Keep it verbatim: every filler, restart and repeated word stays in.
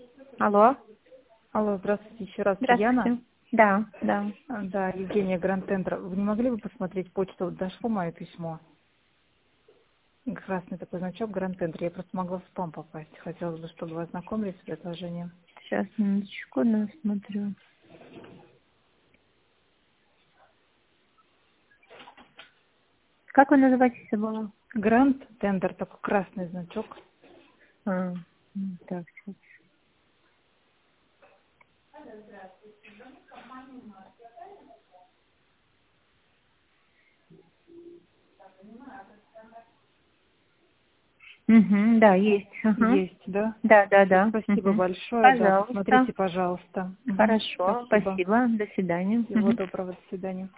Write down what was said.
Алло. Алло, здравствуйте еще раз. Здравствуйте. Яна? Да, да. А, Да, Евгения Гранд Центр. Вы не могли бы посмотреть почту? Вот дошло мое письмо. Красный такой значок Гранд Центр. Я просто могла в спам попасть. Хотелось бы, чтобы вы ознакомились с предложением. Сейчас, минуточку, да, смотрю. Как вы называетесь, было? Гранд Центр, такой красный значок. А, м, так, сейчас. Угу, да, есть. Ага. Есть, да? Да, да, да. Спасибо Угу. большое. Да, Пожалуйста. посмотрите, пожалуйста. Мгм. Хорошо, Спасибо. спасибо. До свидания. Всего Мгм. доброго. До свидания.